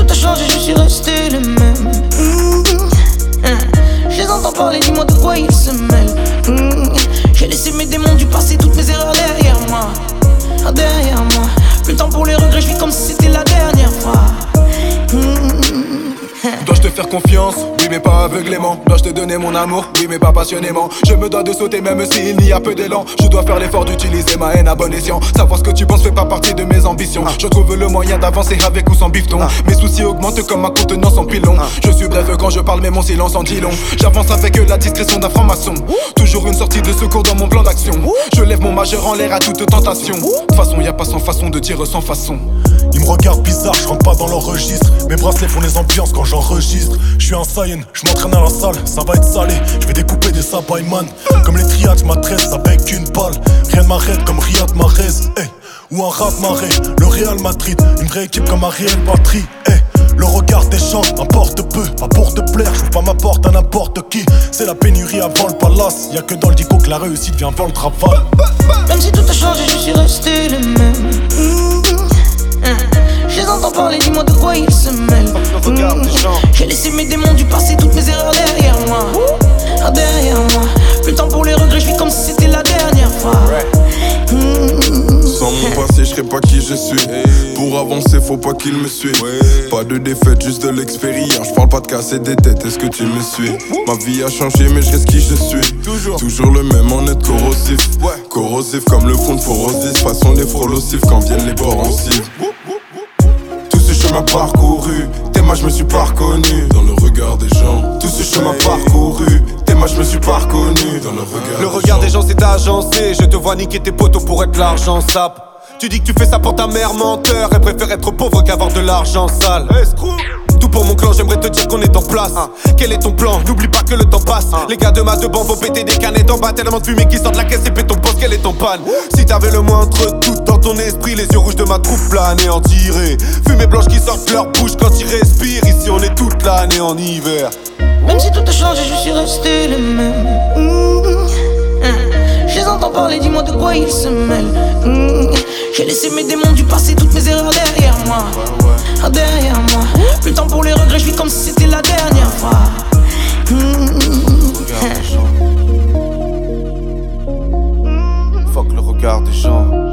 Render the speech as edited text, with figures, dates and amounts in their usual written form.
tout a changé, je suis resté le même. Je les entends parler, dis-moi de quoi ils se mêlent. J'ai laissé mes démons du passé, toutes mes erreurs derrière moi. Derrière moi, plus le temps pour les regrets, je vis comme si c'était la dernière fois. Dois-je te faire confiance? Oui mais pas aveuglément. Dois-je te donner mon amour? Oui mais pas passionnément. Je me dois de sauter même s'il n'y a peu d'élan. Je dois faire l'effort d'utiliser ma haine à bon escient. Savoir ce que tu penses fait pas partie de mes ambitions. Je trouve le moyen d'avancer avec ou sans bifton. Mes soucis augmentent comme ma contenance en pilon. Je suis bref quand je parle mais mon silence en dit long. J'avance avec la discrétion d'un franc-maçon. Toujours une sortie de secours dans mon plan d'action. Je lève mon majeur en l'air à toute tentation. De toute façon y a pas sans façon de dire sans façon. Ils me regardent bizarre, je rentre pas dans leur registre. Mes bracelets font les ambiances quand j'enregistre. Je suis un Saiyan, je m'entraîne à la salle, ça va être salé. Je vais découper des sabaiman. Comme les triades, je m'adresse avec une balle. Rien ne m'arrête comme Riyad Mahrez, hey. Ou un Rap Marais, le Real Madrid. Une vraie équipe comme Ariel Patry, hey. Le regard des gens importe peu, pas pour te plaire, j'ouvre pas ma porte à n'importe qui. C'est la pénurie avant le palace, y'a que dans le dico que la réussite vient avant le travail. Même si tout a changé, je suis resté le même. Je les entends parler, dis-moi de quoi ils se mêlent. J'ai laissé mes démons du passé, toutes mes erreurs derrière moi. Derrière moi, plus le temps pour les regrets, je vis comme si c'était la dernière fois. Sans mon passé, je serais pas qui je suis. Pour avancer, faut pas qu'il me suive. Pas de défaite, juste de l'expérience. Je parle pas de casser des têtes, est-ce que tu me suis? Ma vie a changé, mais je reste qui je suis. Toujours le même, en être corrosif. Corrosif comme le fond de Forosis. Façon les frolosifs quand viennent les bords en cive. Tout ce chemin parcouru, tes mains je me suis pas reconnu dans le regard des gens. Tout ce chemin parcouru, tes mains je me suis pas reconnu dans le regard des gens c'est agencé. Je te vois niquer tes potos pour être l'argent sap. Tu dis que tu fais ça pour ta mère menteur. Elle préfère être pauvre qu'avoir de l'argent sale. Tout pour mon clan, j'aimerais te dire qu'on est en place. Quel est ton plan? N'oublie pas que le temps passe. Les gars de ma deux bancs vont péter des canettes en bas. Tellement de fumée qui sort de la caisse et pète ton poste, quel est ton panne? Si t'avais le moindre doute dans ton esprit, les yeux rouges de ma troupe là anéantirés. Fumée blanche qui sortent leur bouche quand ils respirent. Ici on est toute l'année en hiver. Même si tout a changé, je suis resté le même. Je les entends parler, dis-moi de quoi ils se mêlent. J'ai laissé mes démons du passé, toutes mes erreurs derrière moi. Derrière moi, plus le temps pour les regrets, je vis comme si c'était la dernière fois. Fuck le regard des gens.